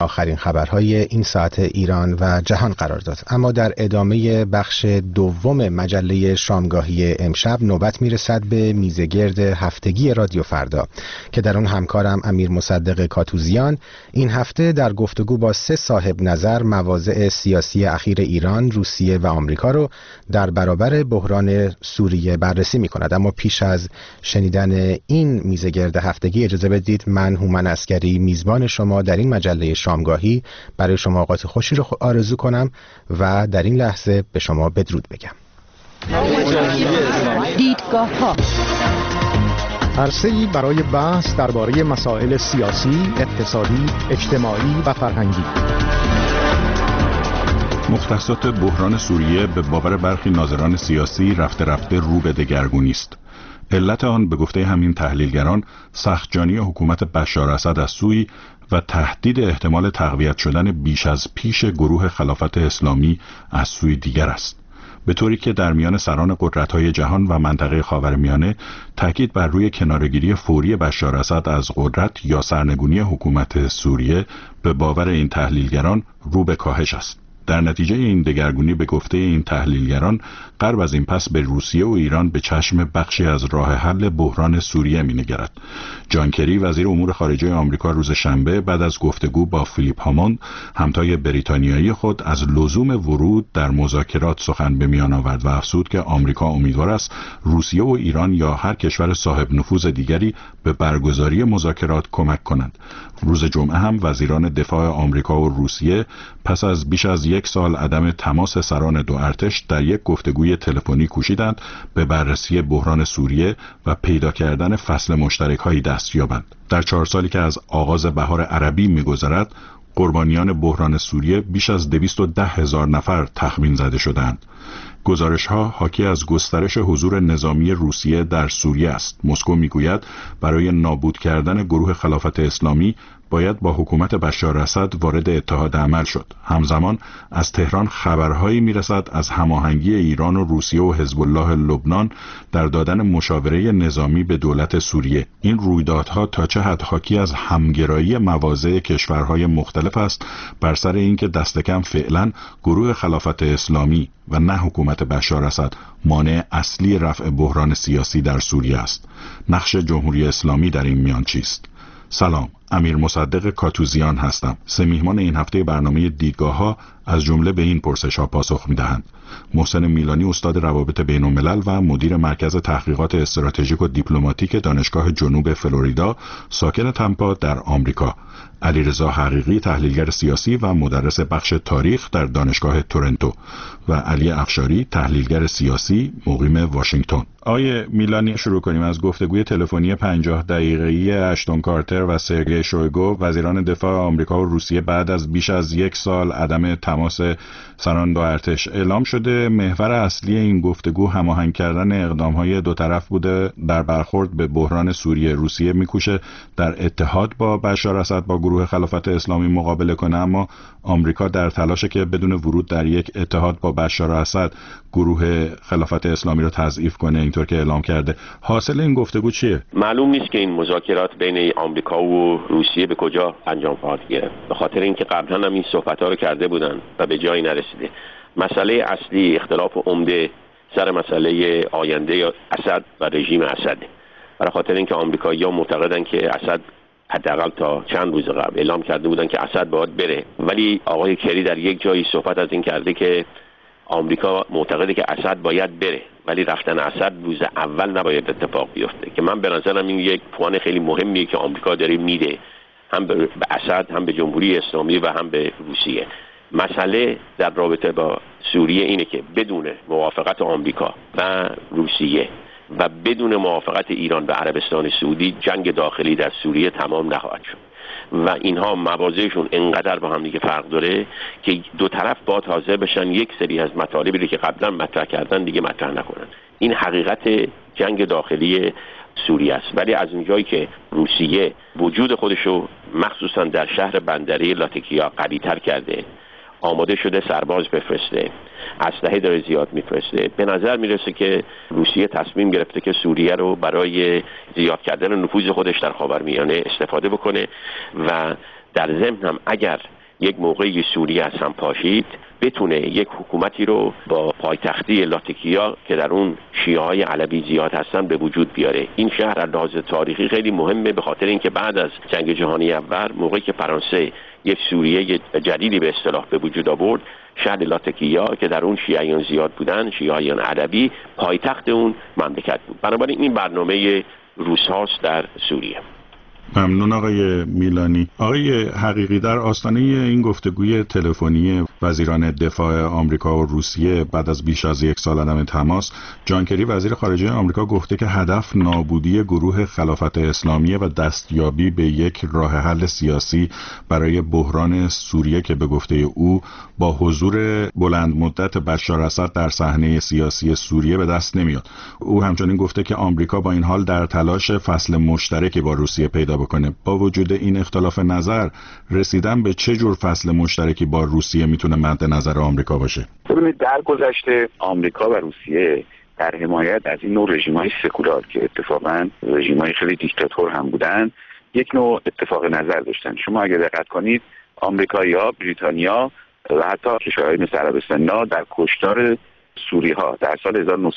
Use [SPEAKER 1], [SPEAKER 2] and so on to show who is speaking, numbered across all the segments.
[SPEAKER 1] آخرین خبرهای این ساعت ایران و جهان قرار داد. اما در ادامه بخش دوم مجله شامگاهی امشب نوبت میرسد به میزگرد هفتگی رادیو فردا که در آن همکارم امیر مصدق کاتوزیان این هفته در گفتگو با 3 صاحب نظر مواضع سیاسی اخیر ایران، روسیه و آمریکا رو در برابر بحران سوریه بررسی می‌کند. اما پیش از شنیدن این میزگرد هفتگی اجازه بدید من هومن عسکری میزبان شما در این مجله شامگاهی برای شما اوقات خوشی رو آرزو کنم و در این لحظه به شما بدرود بگم.
[SPEAKER 2] دیدگاه‌ها
[SPEAKER 3] عرصه‌ای برای بحث درباره مسائل سیاسی، اقتصادی، اجتماعی و فرهنگی.
[SPEAKER 4] مختصات بحران سوریه به باور برخی ناظران سیاسی رفته رو به دگرگونی است. علت آن به گفته همین تحلیلگران سخت‌جانی حکومت بشار اسد از سوی و تهدید احتمال تقویت شدن بیش از پیش گروه خلافت اسلامی از سوی دیگر است، به طوری که در میان سران قدرت‌های جهان و منطقه خاورمیانه تاکید بر روی کناره‌گیری فوری بشار اسد از قدرت یا سرنگونی حکومت سوریه به باور این تحلیلگران رو به کاهش است. در نتیجه این دگرگونی به گفته این تحلیلگران غرب از این پس به روسیه و ایران به چشم بخشی از راه حل بحران سوریه می‌نگرد. جان کری وزیر امور خارجه آمریکا روز شنبه بعد از گفتگو با فیلیپ هاموند همتای بریتانیایی خود از لزوم ورود در مذاکرات سخن به میان آورد و افزود که آمریکا امیدوار است روسیه و ایران یا هر کشور صاحب نفوذ دیگری به برگزاری مذاکرات کمک کنند. روز جمعه هم وزیران دفاع آمریکا و روسیه پس از بیش از 1 سال عدم تماس سران دو ارتش در یک گفتگوی تلفنی کوشیدند به بررسی بحران سوریه و پیدا کردن فصل مشترک‌هایی دست یابند. در 4 سالی که از آغاز بهار عربی می‌گذرد، قربانیان بحران سوریه بیش از 210,000 نفر تخمین زده شدند. گزارش‌ها حاکی از گسترش حضور نظامی روسیه در سوریه است. مسکو میگوید برای نابود کردن گروه خلافت اسلامی باید با حکومت بشار اسد وارد اتحاد عمل شد. همزمان از تهران خبرهایی میرسد از هماهنگی ایران و روسیه و حزب الله لبنان در دادن مشاوره نظامی به دولت سوریه. این رویدادها تا چه حد حاکی از همگرایی مواضع کشورهای مختلف است بر سر اینکه دست کم فعلا گروه خلافت اسلامی و نه حکومت بشار اسد مانع اصلی رفع بحران سیاسی در سوریه است. نقش جمهوری اسلامی در این میان چیست؟ سلام، امیر مصدق کاتوزیان هستم. 3 میهمان این هفته برنامه دیدگاه‌ها از جمله به این پرسش‌ها پاسخ می‌دهند. محسن میلانی استاد روابط بین‌الملل و مدیر مرکز تحقیقات استراتژیک و دیپلماتیک دانشگاه جنوب فلوریدا ساکن تامپا در آمریکا. علیرضا حقیقی تحلیلگر سیاسی و مدرس بخش تاریخ در دانشگاه تورنتو و علی افشاری تحلیلگر سیاسی مقیم واشنگتن. آقای میلانی، شروع کنیم از گفتگوی تلفنی 50 دقیقه‌ای اشتون کارتر و سرگئی شویگو وزیران دفاع آمریکا و روسیه بعد از بیش از 1 سال عدم تماس سران دو ارتش. اعلام شده محور اصلی این گفتگو هماهنگ کردن اقدام‌های دو طرف بوده در برخورد به بحران سوریه. روسیه میکوشه در اتحاد با بشار اسد با گروه خلافت اسلامی مقابله کنه، اما آمریکا در تلاشه که بدون ورود در یک اتحاد با بشار اسد گروه خلافت اسلامی رو تضعیف کنه، اینطور که اعلام کرده. حاصل این گفتگو چیه؟
[SPEAKER 5] معلوم نیست که این مذاکرات بین آمریکا و روسیه به کجا انجام خواهد گرفت، به خاطر اینکه قبلا هم این صحبت‌ها رو کرده بودن و به جایی نرسیده. مسئله اصلی اختلاف عمده سر مسئله آینده اسد و رژیم اسد، برای خاطر اینکه آمریکایی‌ها معتقدن که اسد حداقل تا چند روز قبل اعلام کرده بودن که اسد باید بره، ولی آقای کری در یک جایی صحبت از این کرده که آمریکا معتقده که اسد باید بره، ولی رفتن اسد روز اول نباید اتفاق بیفته، که من به نظرم این یک پوان خیلی مهمیه که آمریکا داره میده، هم به اسد، هم به جمهوری اسلامی و هم به روسیه. مسئله در رابطه با سوریه اینه که بدون موافقت آمریکا و روسیه و بدون موافقت ایران و عربستان سعودی جنگ داخلی در سوریه تمام نخواهد شد و اینها مواضعشون انقدر با هم دیگه فرق داره که دو طرف باید حاضر بشن یک سری از مطالبی که قبلا مطرح کردن دیگه مطرح نکنن. این حقیقت جنگ داخلی سوریه است. ولی از اونجایی که روسیه وجود خودشو مخصوصا در شهر بندری لاتیکیا قوی‌تر کرده، آماده شده سرباز بفرسته، اسلحه داره زیاد میفرسته، به نظر میرسه که روسیه تصمیم گرفته که سوریه رو برای زیاد کردن نفوذ خودش در خاورمیانه استفاده بکنه و در ضمن هم اگر یک موقعی سوریه از هم پاشید بتونه یک حکومتی رو با پایتختی لاتیکیا که در اون شیعه‌های علوی زیاد هستن به وجود بیاره. این شهر از لحاظ تاریخی خیلی مهمه، به خاطر اینکه بعد از جنگ جهانی اول موقعی که فرانسه یک سوریه جدیدی به اصطلاح به وجود آورد، شهر لاتیکیا که در اون شیعیان زیاد بودن، شیعیان علوی، پایتخت اون مملکت بود. بنابراین این برنامه روس‌هاست در سوریه.
[SPEAKER 4] ممنون آقای میلانی. آقای حقیقی، در آستانه این گفتگوی تلفنی وزیران دفاع آمریکا و روسیه بعد از بیش از 1 سال عدم تماس، جان کری وزیر خارجه آمریکا گفته که هدف نابودی گروه خلافت اسلامی و دستیابی به یک راه حل سیاسی برای بحران سوریه که به گفته او با حضور بلند مدت بشار اسد در صحنه سیاسی سوریه به دست نمیاد. او همچنین گفته که آمریکا با این حال در تلاش فصل مشترکی با روسیه پیدا بکنه. با وجود این اختلاف نظر، رسیدن به چه جور فصل مشترکی با روسیه میتونه مد نظر آمریکا باشه؟
[SPEAKER 2] ببینید، در گذشته آمریکا و روسیه در حمایت از این نوع رژیم‌های سکولار که اتفاقاً رژیم‌های خیلی دیکتاتور هم بودن، یک نوع اتفاق نظر داشتن. شما اگه دقت کنید، آمریکایی‌ها، بریتانیا و حتی کشورهای مثل عربستان در کشتار سوری‌ها در سال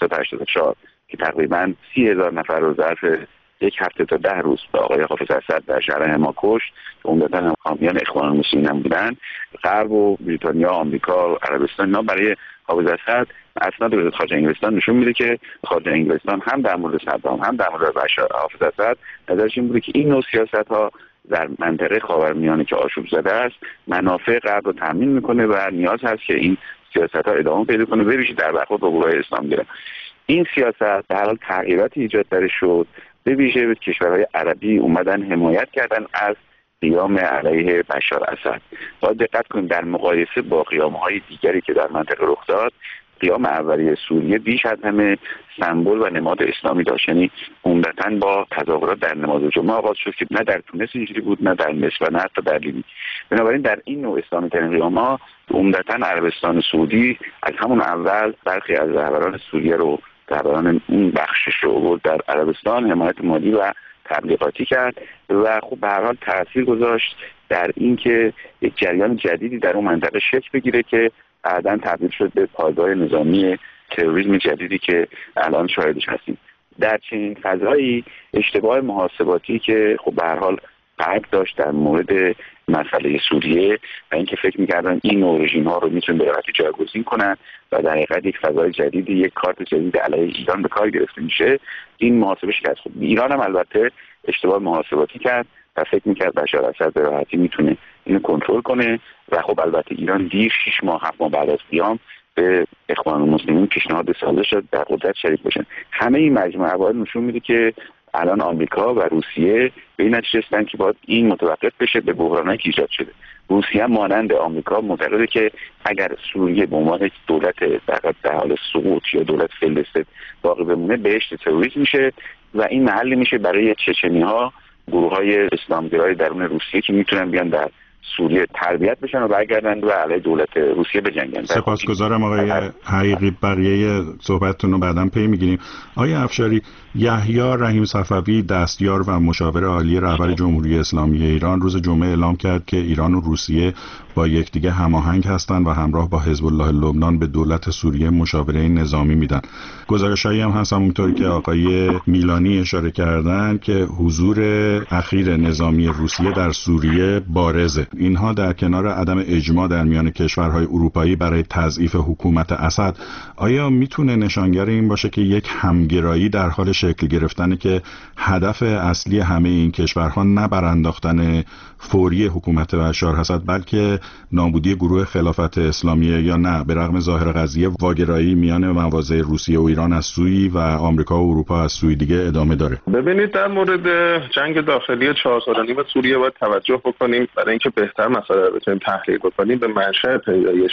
[SPEAKER 2] 1984 که تقریباً 30,000 نفر رو ظرف 1 هفته تا 10 روز به آقای حافظ اسد در شهر حما کشت که عمدتاً هم حامیان اخوان المسلمین هم بودن، غرب و بریتانیا، آمریکا و عربستان برای حافظ اسد اسناد وزارت خارجه انگلستان نشون میده که خارجه انگلستان هم در مورد صدام هم در مورد بشار حافظ اسد نظرش این بوده که این نوع سیاست‌ها در منطقه خاورمیانه که آشوب زده است منافع غرب رو تامین میکنه و نیاز هست که این سیاست‌ها ادامه پیدا کنه، به ویژه در برخورد با گروه‌های اسلامی. این سیاست در حال تغییراتی ایجاد درش شد، به ویژه کشورهای عربی اومدن حمایت کردن از قیام علیه بشار اسد. باید دقت کنیم در مقایسه با قیام‌های دیگری که در منطقه رخ داد، قیام اولیه سوریه بیش از همه سمبل و نماد اسلامی داشت، یعنی عمدتاً با تظاهرات در نماز جمعه آغاز شد که نه در تونس اینجوری بود، نه در مصر و نه حتی در لیبی. بنابراین در این نوع اسلامی ترین قیام‌ها عمدتاً عربستان سعودی از همون اول برخی از رهبران سوریه رو، رهبران اون بخشش رو در عربستان حمایت مالی و تبلیغاتی کرد و خب به هر حال تاثیر گذاشت در اینکه یک جریان جدیدی در اون منطقه شکل بگیره که بعداً تبدیل شد به پایگاه نظامی تروریسم جدیدی که الان شاهدش هستیم. در چنین فضایی اشتباه محاسباتی که خب به هر حال غرب داشت در مورد مسئله سوریه و اینکه فکر می‌کردن این نوع رژیم‌ها رو میتونن به راحتی جایگزین کنن و در حقیقت یک فضای جدیدی، یک کارت جدید علیه ایران به کار گرفته میشه، این محاسبه شکست خورد. ایران هم البته اشتباه محاسباتی کرد و فکر می‌کرد بشار اسد به راحتی میتونه اینو کنترل کنه و خب البته ایران دیر 6 ماه 7 ماه بعد از قیام به اخوان المسلمین پیشنهاد سازش شد در قدرت شریک بشن. همه این مجموعه عوامل نشون میده که الان آمریکا و روسیه به این نتیجه رسیدن که باید این متوقف بشه به بحرانی که ایجاد شده. روسیه مانند آمریکا معتقده که اگر سوریه به عنوان دولت در حال سقوط یا دولت فیلسوف باقی بمونه، بهشت تروریسم میشه و این محلی میشه برای چچنی‌ها، گروه‌های اسلامگرای درون روسیه که میتونن بیان در سوریه تربیت بشن و برگردن و علیه دولت روسیه بجنگن.
[SPEAKER 4] سپاسگزارم آقای حقیقی، بقیه صحبتتون رو بعداً پی میگیریم. آقای افشاری، یحیی رحیم صفوی، دستیار و مشاور عالی رهبر جمهوری اسلامی ایران، روز جمعه اعلام کرد که ایران و روسیه با یکدیگه هماهنگ هستند و همراه با حزب الله لبنان به دولت سوریه مشاوره نظامی میدن. گزارش‌هایی هم هست همونطوری که آقای میلانی اشاره کردن که حضور اخیر نظامی روسیه در سوریه بارزه. اینها در کنار عدم اجماع در میان کشورهای اروپایی برای تضعیف حکومت اسد، آیا میتونه نشانگر این باشه که یک همگرایی در حال شکل گرفتنه که هدف اصلی همه این کشورها نه برانداختن فوری حکومت بشار اسد بلکه نابودی گروه خلافت اسلامیه، یا نه به رغم ظاهر قضیه واگرایی میان مواضع روسیه و ایران از سوی و آمریکا و اروپا از سوی دیگه ادامه داره؟
[SPEAKER 6] ببینید، در مورد جنگ داخلی 4 سال و نیم سوریه باید توجه بکنیم برای اینکه بهتر مسئله رو بتونیم تحلیل بکنیم به منشأ پیدایش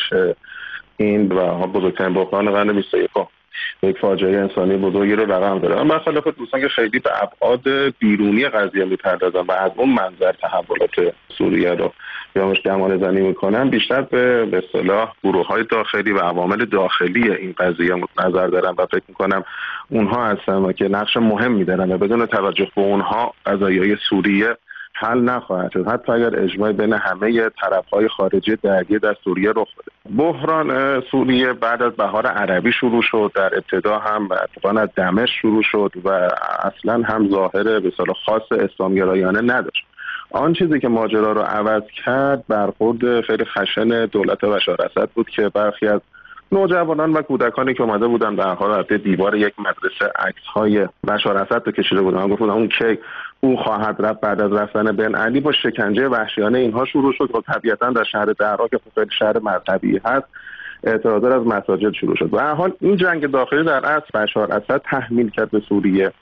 [SPEAKER 6] این و بزرگترین بحران قرن 21. یک فاجعه انسانی بزرگی رو رقم داره. من خلاف دوستان که خیلی به ابعاد بیرونی قضیه میپردازن و از اون منظر تحولات سوریه رو بیامش گمان زنی میکنن، بیشتر به اصطلاح گروه‌های داخلی و عوامل داخلی این قضیه نظر دارم و فکر میکنم اونها هستن که نقش مهمی دارن و بدون توجه به اونها قضایای سوریه حل نخواهد شد حتی اگر اجماع بین همه طرف‌های خارجی درگیر در سوریه رخ بده. بحران سوریه بعد از بهار عربی شروع شد، در ابتدا هم از دمشق شروع شد و اصلا هم ظاهر به اصطلاح خاص اسلامگرایانه نداشت. آن چیزی که ماجرا رو عوض کرد برخورد خیلی خشن دولت بشار اسد بود که برخی از نوجوانان و کودکانی که اومده بودن در حال دیوار یک مدرسه عکس‌های بشار اسد رو کشیده بودن، گفتن اون کی او خواهد رفت بعد از رفتن بن علی. با شکنجه وحشیانه اینها شروع شد و طبیعتاً در شهر دهرا که خیلی شهر مذهبی هست اعتراضات از مساجد شروع شد. و هر حال این جنگ داخلی در اصل بشار اسد تحمیل کرد به سوریه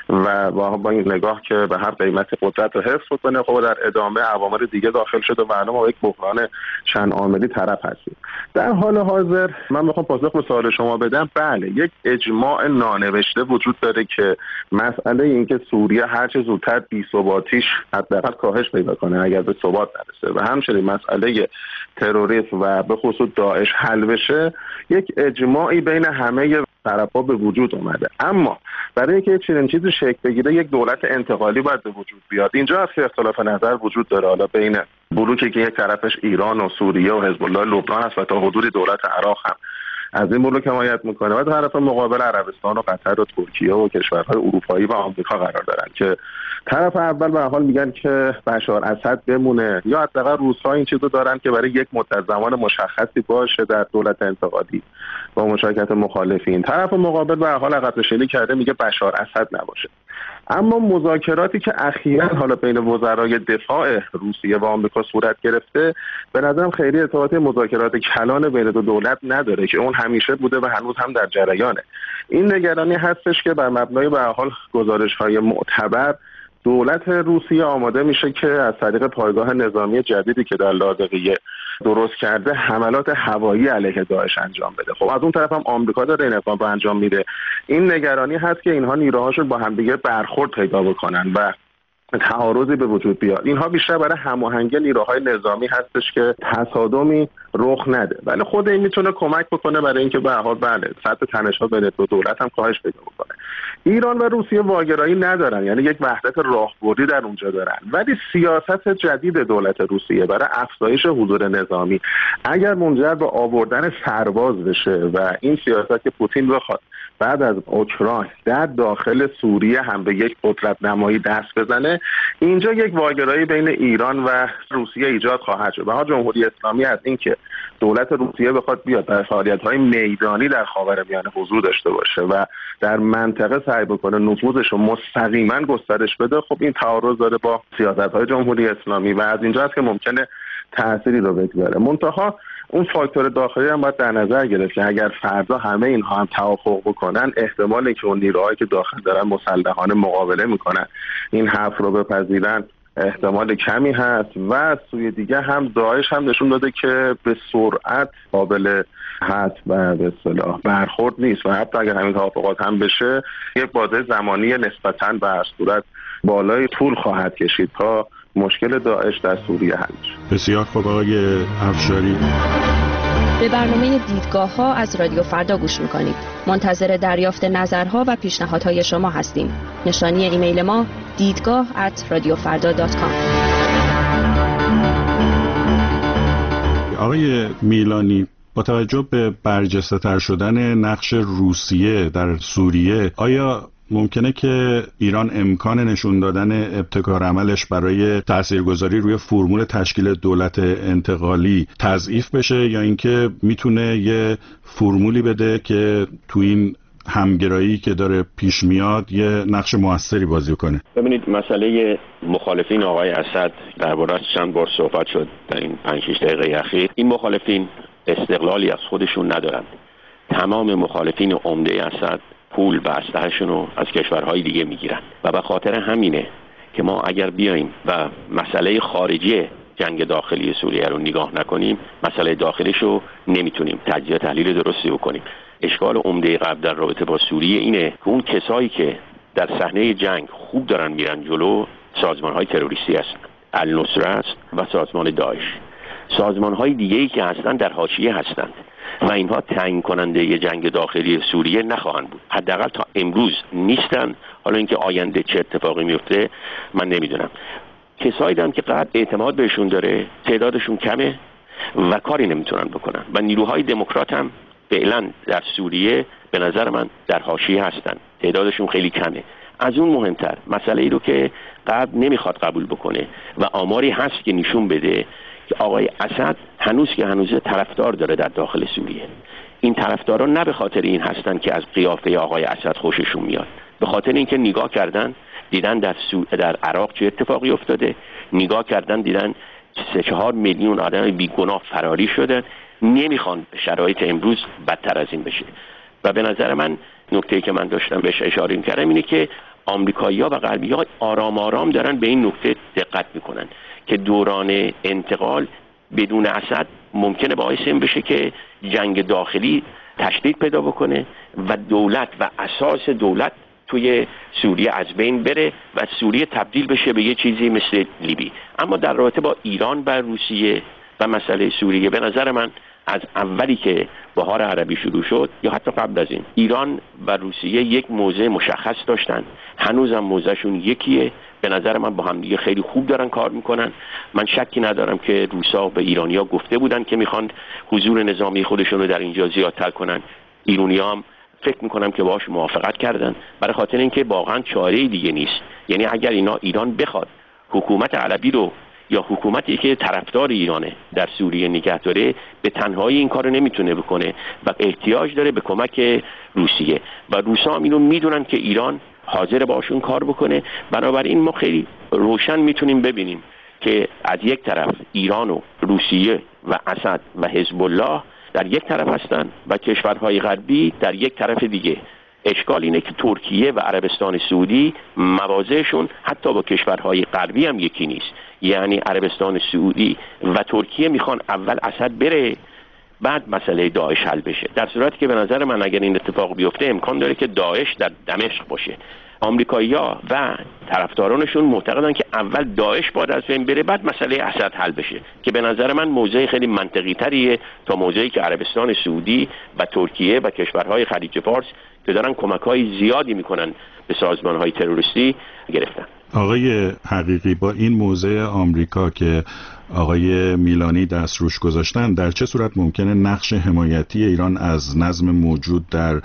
[SPEAKER 6] و با این نگاه که به هر قیمت قدرت رو حفظ کنه. خب در ادامه عوامل دیگه داخل شده و الان ما یک بحران چند عاملی طرف هستیم. در حال حاضر من میخوام پاسخ به سوال شما بدم. بله، یک اجماع نانوشته وجود داره که مسئله این که سوریه هر چه زودتر بی‌ثباتیش حداقل کاهش پیدا کنه اگر به ثبات نرسه و همچنین مسئله تروریسم و به خصوص داعش حل بشه، یک اجماعی بین همه طرفا به وجود اومده. اما برای اینکه چنین چیزی شکل بگیره یک دولت انتقالی باید به وجود بیاد. اینجا از اختلاف نظر وجود داره، حالا بین بلوکی که یک طرفش ایران و سوریه و حزب الله لبنان است و تا حدودی دولت عراق هم از این بلوک حمایت میکنه و طرف مقابل عربستان و قطر و ترکیه و کشورهای اروپایی و آمریکا قرار دارن که طرف اول به حال میگن که بشار اسد بمونه یا حداقل روس‌ها این چیزو دارن که برای یک مدت زمان مشخصی باشه در دولت انتقالی با مشارکت مخالفین. طرف مقابل به حال عقب نشینی کرده میگه بشار اسد نباشه. اما مذاکراتی که اخیراً حالا بین وزرای دفاع روسیه و آمریکا صورت گرفته به نظرم خیلی ارتباط مذاکرات کلان بین دو دولت نداره که اون همیشه بوده و هنوز هم در جریانه. این نگرانی هستش که بر مبنای به هر حال گزارش‌های معتبر دولت روسیه آماده میشه که از طریق پایگاه نظامی جدیدی که در لاذقیه درست کرده حملات هوایی علیه داعش انجام بده. خب از اون طرف هم آمریکا داره این اقدام رو انجام میده. این نگرانی هست که اینها نیروهاشون با همدیگه برخورد پیدا بکنن و تعارضی به وجود بیاد. اینها بیشتر برای هماهنگی نیروهای نظامی هستش که تصادمی رخ نده. ولی خود این میتونه کمک بکنه برای اینکه به هر حال بله سطح تنش‌ها بین دو دولت هم کاهش پیدا بکنه. ایران و روسیه واگرایی ندارن، یعنی یک وحدت راهبردی در اونجا دارن، ولی سیاست جدید دولت روسیه برای افزایش حضور نظامی اگر منجر به آوردن سرباز بشه و این سیاست که پوتین بخواد بعد از اوکراین در داخل سوریه هم به یک قدرت نمایی دست بزنه، اینجا یک واگرایی بین ایران و روسیه ایجاد خواهد شد. و جمهوری اسلامی از اینکه دولت روسیه بخواد بیاد در فعالیت‌های میدانی در خاورمیانه حضور داشته باشه و در منطقه سعی بکنه نفوذش رو مستقیما گسترش بده، خب این تعارض داره با سیاست‌های جمهوری اسلامی و از اینجا است که ممکنه تأثیری رو بگذاره. منتها اون فاکتور داخلی هم باید در نظر گرفت که اگر فردا همه اینها هم توافق بکنن، احتمالی که اون نیروهایی که داخل دارن مسلحانه مقابله میکنن این حرف رو بپذیرن احتمال کمی هست. و سوی دیگه هم داعش هم نشون داده که به سرعت قابل حذف و به اصطلاح برخورد نیست و حتی اگر همین توافقات هم بشه یک بازه زمانی نسبتاً به هر صورت بالای طول خواهد کشید تا مشکل داعش در سوریه حل شه.
[SPEAKER 4] بسیار خوب آقای افشاری.
[SPEAKER 7] به برنامه دیدگاه ها از رادیو فردا گوش میکنید. منتظر دریافت نظرها و پیشنهادهای شما هستیم. نشانی ایمیل ما دیدگاه@radiofarda.com.
[SPEAKER 4] آقای میلانی، با توجه به برجسته‌تر شدن نقش روسیه در سوریه، آیا ممکنه که ایران امکان نشون دادن ابتکار عملش برای تاثیرگذاری روی فرمول تشکیل دولت انتقالی تضعیف بشه یا اینکه میتونه یه فرمولی بده که تو این همگرایی که داره پیش میاد یه نقش موثری بازی کنه؟
[SPEAKER 5] ببینید، مسئله مخالفین آقای اسد درباره‌اش چند بار صحبت شد در این 5-6 دقیقه اخیر. این مخالفین استقلالی از خودشون ندارن. تمام مخالفین عمده اسد پول و اسلحه‌شون رو از کشورهای دیگه میگیرن و به خاطر همینه که ما اگر بیایم و مسئله خارجی جنگ داخلی سوریه رو نگاه نکنیم، مسئله داخلیش رو نمیتونیم تجزیه تحلیل درستی بکنیم. اشکال عمده غرب در رابطه با سوریه اینه که اون کسایی که در صحنه جنگ خوب دارن میرن جلو سازمان‌های تروریستی هستن، النصره است و سازمان داعش. سازمان‌های دیگه‌ای که هستن در حاشیه هستند و اینها تعیین کننده ی جنگ داخلی سوریه نخواهند بود. حداقل تا امروز نیستن. حالا اینکه آینده چه اتفاقی میفته من نمیدونم. کسایی دارن که قدر اعتماد بهشون داره، تعدادشون کمه و کاری نمیتونن بکنن و نیروهای دموکرات هم فعلا در سوریه به نظر من در حاشیه هستن، تعدادشون خیلی کمه. از اون مهمتر مسئله ای رو که غرب نمیخواد قبول بکنه و آماری هست که نشون بده که آقای اسد هنوز طرفدار داره در داخل سوریه. این طرفدارا نه به خاطر این هستن که از قیافه آقای اسد خوششون میاد، به خاطر اینکه نگاه کردن دیدن در عراق چه اتفاقی افتاده، نگاه کردن دیدن 3-4 میلیون آدم بیگناه فراری شدن، نمیخوان شرایط امروز بدتر از این بشه. و به نظر من نکته‌ای که من داشتم بهش اشاره کردم اینه که آمریکایی‌ها و غربی‌ها آرام آرام دارن به این نکته دقت میکنن که دوران انتقال بدون اسد ممکنه باعث این بشه که جنگ داخلی تشدید پیدا بکنه و دولت و اساس دولت توی سوریه از بین بره و سوریه تبدیل بشه به یه چیزی مثل لیبی. اما در رابطه با ایران و روسیه و مسئله سوریه به نظر من از اولی که بهار عربی شروع شد یا حتی قبل از این، ایران و روسیه یک موضع مشخص داشتن، هنوزم موضعشون یکیه. به نظر من با هم دیگه خیلی خوب دارن کار میکنن. من شکی ندارم که روسا به ایرانیا گفته بودن که میخوان حضور نظامی خودشون رو در اینجا زیادتر کنن. ایرانی‌ها هم فکر میکنم که باهاش موافقت کردن، برای خاطر اینکه واقعا چاره‌ای دیگه نیست. یعنی اگر ایران بخواد حکومت عربی رو یا حکومتی که طرفدار ایرانه در سوریه نگه داره، به تنهایی این کارو نمیتونه بکنه و احتیاج داره به کمک روسیه و روسا هم اینو میدونن که ایران حاضر باشون کار بکنه. بنابراین ما خیلی روشن میتونیم ببینیم که از یک طرف ایران و روسیه و اسد و حزب الله در یک طرف هستن و کشورهای غربی در یک طرف دیگه. اشکال اینه که ترکیه و عربستان سعودی مواضعشون حتی با کشورهای غربی هم یکی نیست. یعنی عربستان سعودی و ترکیه میخوان اول اسد بره بعد مسئله داعش حل بشه، در صورتی که به نظر من اگر این اتفاق بیفته امکان داره که داعش در دمشق باشه. آمریکایی‌ها و طرفدارانشون معتقدن که اول داعش باید از بین بره بعد مسئله اسد حل بشه، که به نظر من موضع خیلی منطقی تریه تا موضعی که عربستان سعودی و ترکیه و کشورهای خلیج فارس که دارن کمک‌های زیادی میکنن به سازمان‌های تروریستی گرفتن.
[SPEAKER 4] آقای حقیقی، با این موضع آمریکا که آقای میلانی دست روش گذاشتن، در چه صورت ممکنه نقش حمایتی ایران از نظم موجود در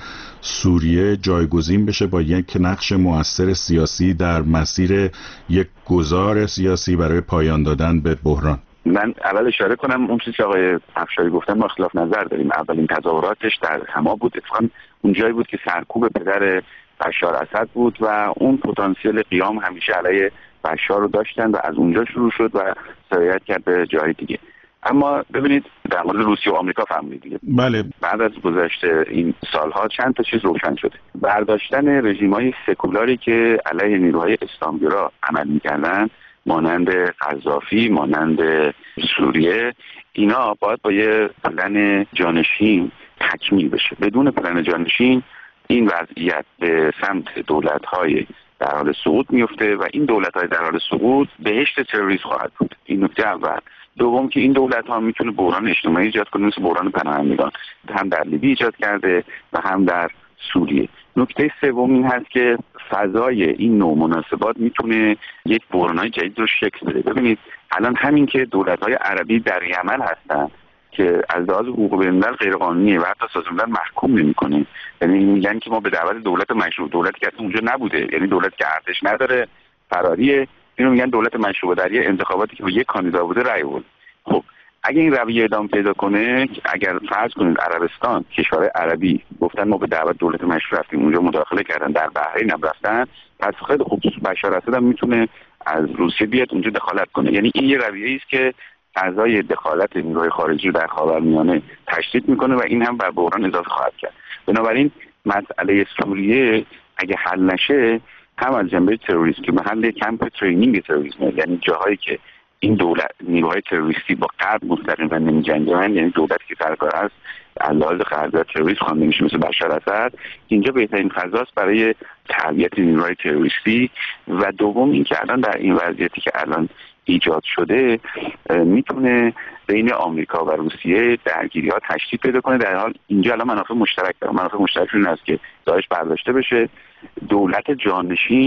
[SPEAKER 4] سوریه جایگزین بشه با یک نقش مؤثر سیاسی در مسیر یک گذار سیاسی برای پایان دادن به بحران؟
[SPEAKER 2] من اول اشاره کنم اون چیزی که آقای افشاری گفتن ما اختلاف نظر داریم. اولین تظاهراتش در حما بود، اتفاقا اون جایی بود که سرکوب پدر بشار اسد بود و اون پتانسیل قیام همیشه علیه بشار رو داشتن و از اونجا شروع شد و سرایت کرد به جای دیگه. اما ببینید در مورد روسیه و آمریکا فهمیدید دیگه.
[SPEAKER 4] بله.
[SPEAKER 2] بعد از گذشته این سالها چند تا چیز روشن شده. برداشتن رژیم‌های سکولاری که علیه نیروهای اسلامگرا عمل می‌کردن، مانند قذافی، مانند سوریه، اینا باید با یه پلن جانشین تکمیل بشه. بدون پلن جانشین این وضعیت به سمت دولت‌های در حال سقوط میفته و این دولت‌های در حال سقوط بهشت تروریسم خواهد بود. این نکته اول. دوم که این دولت‌ها میتونه بحران اجتماعی ایجاد کنه، مثل بحران پناهندگان هم در لیبی ایجاد کرده و هم در سوریه. نکته سوم این هست که فضای این نوع مناسبات میتونه یک بحران‌های جدید رو شکل بده. ببینید الان همین که دولت‌های عربی در یمن هستن که از لحاظ حقوق بین‌الملل غیرقانونیه و حتی سازمان ملل محکوم نمی‌کنه، یعنی میگن که ما به دعوت دولت مشروع، دولتی که اصلا اونجا نبوده، یعنی دولتی که ارتش نداره، فراریه، اینو میگن دولت مشروع در یه انتخاباتی که با یک کاندیدا بوده رأی برد. خب اگه این رویه ادامه پیدا کنه، اگر فرض کنید عربستان، کشورهای عربی گفتن ما به دعوت دولت مشروع رفتیم، اونجا مداخله کردن، در بحرین هم رفتن، پس خیلی خوب بشار اسد هم میتونه از روسیه بیاد اونجا دخالت کنه. یعنی این یه رویه‌ای است که فضای دخالت نیروهای خارجی رو در خاورمیانه تشدید میکنه و این هم بر بحران اضافه خواهد کرد. بنابراین مسئله سوریه اگه حل نشه، هم از جنبه تروریسم که محل کمپ ترینینگ تروریسم، یعنی جاهایی که این دولت نیروهای تروریستی با غرب مستقیما نمی‌جنگن، یعنی دولتی که سرکار است از لحاظ خرجات تروریست خوانده میشه مثل بشار اسد، اینجا بهترین فضاست برای تربیت نیروهای تروریستی. و دوم اینکه الان در این وضعیتی که الان ایجاد شده میتونه بین آمریکا و روسیه درگیری‌ها تشدید پیدا کنه. در حال اینجا الان منافع مشترک داره. منافع مشترک این است که داعش برداشته بشه، دولت جانشین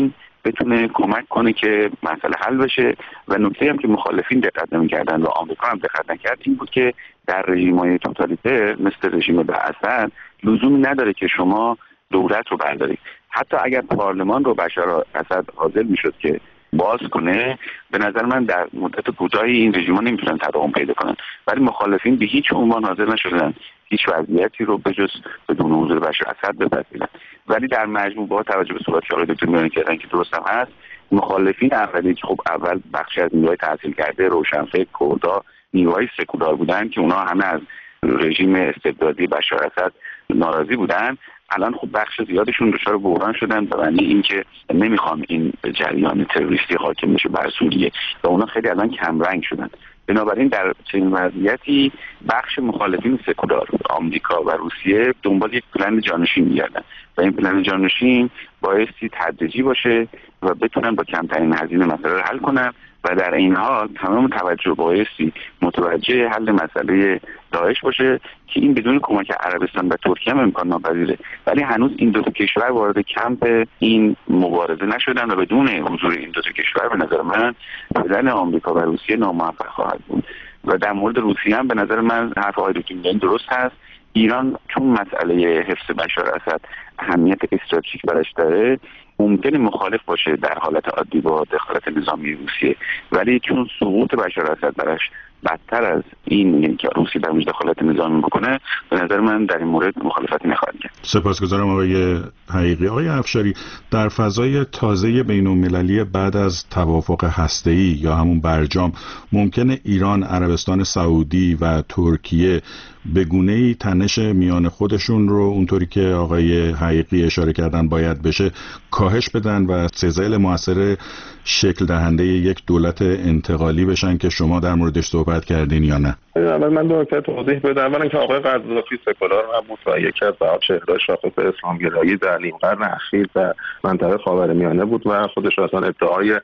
[SPEAKER 2] بتونه کمک کنه که مسئله حل بشه. و نکته هم که مخالفین دقت نمی‌کردن و آمریکا هم دقت نکرد این بود که در رژیم‌های توتالیتر مثل رژیم اسد لزومی نداره که شما دولت رو بردارید. حتی اگر پارلمان رو بشار اسد حاضر میشد که باز کنه، به نظر من در مدت کوتاهی این رژیم‌ها نمیتونن تداوم پیدا کنن. ولی مخالفین به هیچ عنوان حاضر نشدن هیچ وضعیتی رو به جز بدون حضور بشار اسد بپذیرن. ولی در مجموع با توجه به صحبت که آقای دکتر میانی کردن که درست هم هست، مخالفین اولی که خب اول بخشی از نیروهای تحصیل کرده روشنفکر کردها نیروهای سکولار بودن که اونا همه از رژیم استبدادی بشار اسد ناراضی بودن، الان خب بخش زیادشون دچار بحران شدن به معنی اینکه نمیخوان این جریان تروریستی حاکم میشه بر سوریه و اونا خیلی الان کم رنگ شدن. بنابراین در چنین وضعیتی بخش مخالفین سکولار آمریکا و روسیه دنبال یک پلن جانشین می‌گردن و این پلن جانشین بایستی تدریجی باشه و بتونن با کمترین هزینه مسئله رو حل کنن و در این حال تمام توجه بایستی متوجه حل مسئله داعش باشه که این بدون کمک عربستان و ترکیه هم امکان ناپذیره. ولی هنوز این دو کشور وارد کمپ این مبارزه نشدن و بدون حضور این دو کشور به نظر من پلن آمریکا و روسیه ناموفق خواهد بود. و در مورد روسیه هم به نظر من حرف آقای دکتر درست هست. ایران چون مسئله حفظ بشار اسد اهمیت استراتژیک براش داره ممکنه مخالف باشه در حالت عادی با دخالت نظامی روسیه، ولی چون سقوط بشار اسد براش بدتر از این یعنی که روسیه در دخالت نظامی بکنه، به نظر من در این مورد مخالفتی نخواهد کرد.
[SPEAKER 4] سپاسگزارم آقای حقیقی. آقای افشاری، در فضای تازه بین‌المللی بعد از توافق هسته‌ای یا همون برجام ممکنه ایران، عربستان سعودی و ترکیه به گونه‌ای تنش میان خودشون رو اونطوری که آقای حقیقی اشاره کردن باید بشه کاهش بدن و سزایل موثر شکل دهنده یک دولت انتقالی بشن که شما در موردش صحبت کردین یا نه؟
[SPEAKER 6] اول من دو نکته توضیح بدم. اولا که آقای قذافی سکولار نبود و یکی از چهره‌های شاخص اسلامگرایی در نیم قرن اخیر در منطقه خاورمیانه بود و خودش اصلا ادعای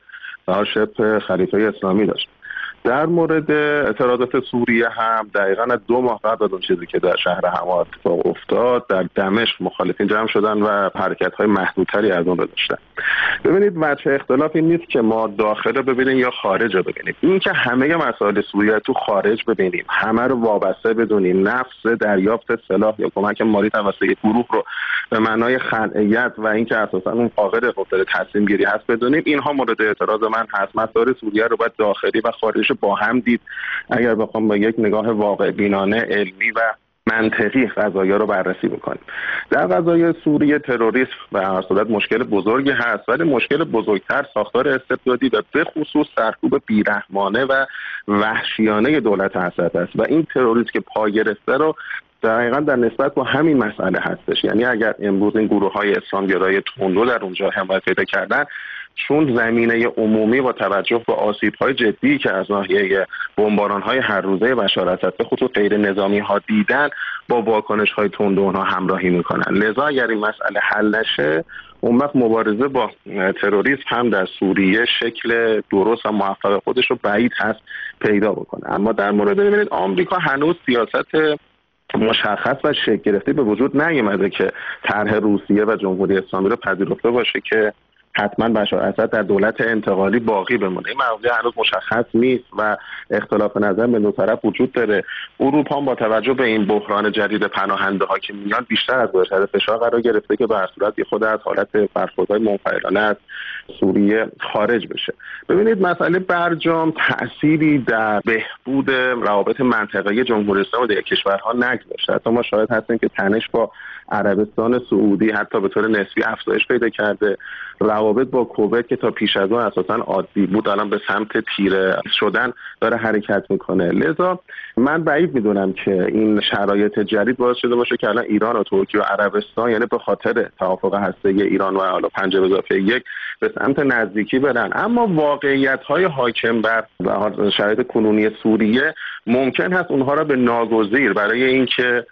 [SPEAKER 6] شبه خلیفه اسلامی داشت. در مورد اعتراضات سوریه هم دقیقاً 2 ماه قبل از اون چیزی که در شهر حما اتفاق افتاد در دمشق مخالفین جمع شدن و حرکت‌های محدودتری از اون رو داشتن. ببینید وجه اختلاف این نیست که ما داخل رو ببینیم یا خارج رو ببینیم. این که همه مسائل سوریه تو خارج ببینیم، همه رو وابسته بدونیم، نفس دریافت سلاح یا کمک مالی توسط یک گروه رو به معنای خلعیت و اینکه اساساً اون قابل تصمیم گیری هست بدونیم، اینها مورد اعتراض من هست. مسائل سوریه رو باید داخلی و خارجی با هم دید اگر بخوام با یک نگاه واقع بینانه علمی و منطقی قضایا رو بررسی بکنیم. در قضایای سوریه تروریسم به هر صورت مشکل بزرگی هست، ولی مشکل بزرگتر ساختار استبدادی و به خصوص سرکوب بیرحمانه و وحشیانه دولت اسد است و این تروریسم که پا گرفته رو دقیقاً در نسبت با همین مسئله هستش. یعنی اگر امروز این گروه‌های اسلامگرای تندرو در اونجا حمایت پیدا کردن، چون زمینه عمومی با توجه به آسیب‌های جدی که از ناحیه بمباران‌های هر روزه بشار اسد به خصوص غیر نظامی‌ها دیدن با واکنش‌های تند اونها همراهی می‌کنن. لذا اگر این مسئله حل نشه، اون وقت مبارزه با تروریسم هم در سوریه شکل درست و موفق خودش رو بعید هست پیدا بکنه. اما در مورد ببینید آمریکا هنوز سیاست مشخص و شکل گرفته به وجود نیامده که طرح روسیه و جمهوری اسلامی رو پذیرفته باشه که حتما بشار اسد در دولت انتقالی باقی بمونه. این موضوع هنوز مشخص نیست و اختلاف نظر به دو طرف وجود داره. اروپا هم با توجه به این بحران جدید پناهنده ها که میان بیشتر از تحت فشار قرار گرفته که به هر صورت خود از حالت برخوردهای منفعلانه از سوریه خارج بشه. ببینید مسئله برجام تأثیری در بهبود روابط منطقه‌ای جمهوری اسلامی و کشورها نگذاشته. حتی ما شاهد هستیم که تنش با عربستان سعودی حتی به طور نسبی افزایش پیدا کرده. روابط با کویت که تا پیش از آن اساساً عادی بود الان به سمت تیره شدن داره حرکت میکنه. لذا من بعید میدونم که این شرایط جدید باعث شده باشه که الان ایران و ترکیه و عربستان یعنی به خاطر توافق هسته‌ای ایران و حالا 5+1 به سمت نزدیکی برن. اما واقعیت‌های حاکم بر شرایط کنونی سوریه ممکن هست اونها را به ناگزیر برای اینکه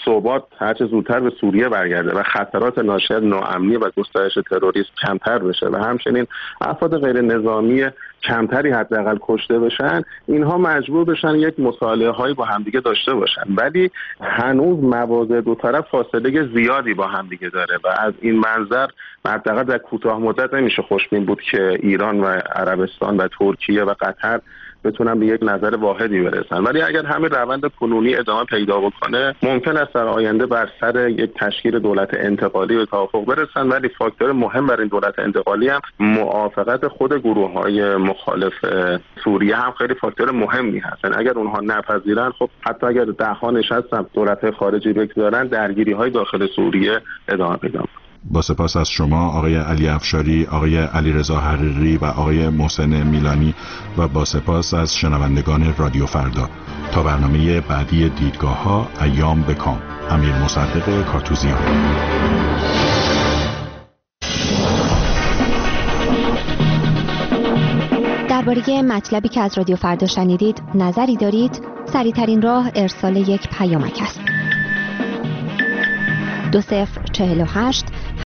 [SPEAKER 6] ثبات هرچه زودتر به سوریه برگرده و خطرات ناشی از ناامنی و گسترش تروریسم کمتر بشه و همچنین افراد غیر نظامی کمتری حداقل کشته بشن، اینها مجبور بشن یک مصالحه هایی با همدیگه داشته باشن. ولی هنوز مواضع دو طرف فاصله زیادی با همدیگه داره و از این منظر حداقل در کوتاه مدت نمیشه خوشبین بود که ایران و عربستان و ترکیه و قطر بتونن به یک نظر واحدی برسن. ولی اگر همین روند کنونی ادامه پیدا بکنه، ممکن است در آینده بر سر یک تشکیل دولت انتقالی به توافق برسن. ولی فاکتور مهم برای این دولت انتقالی هم موافقت خود گروه‌های مخالف سوریه هم خیلی فاکتور مهمی هستن. اگر اونها نپذیرن، خب حتی اگر ده‌ها نشستن دولت خارجی بگذارن، درگیری‌های داخل سوریه ادامه پیدا می‌کنه.
[SPEAKER 4] با سپاس از شما آقای علی افشاری، آقای علیرضا حریری و آقای محسن میلانی و با سپاس از شنوندگان رادیو فردا. تا برنامه بعدی دیدگاه‌ها، ایام بکام. امیر مصدق کارتوزیان.
[SPEAKER 8] درباره مطلبی که از رادیو فردا شنیدید نظری دارید؟ سریع‌ترین راه ارسال یک پیامک است. 2048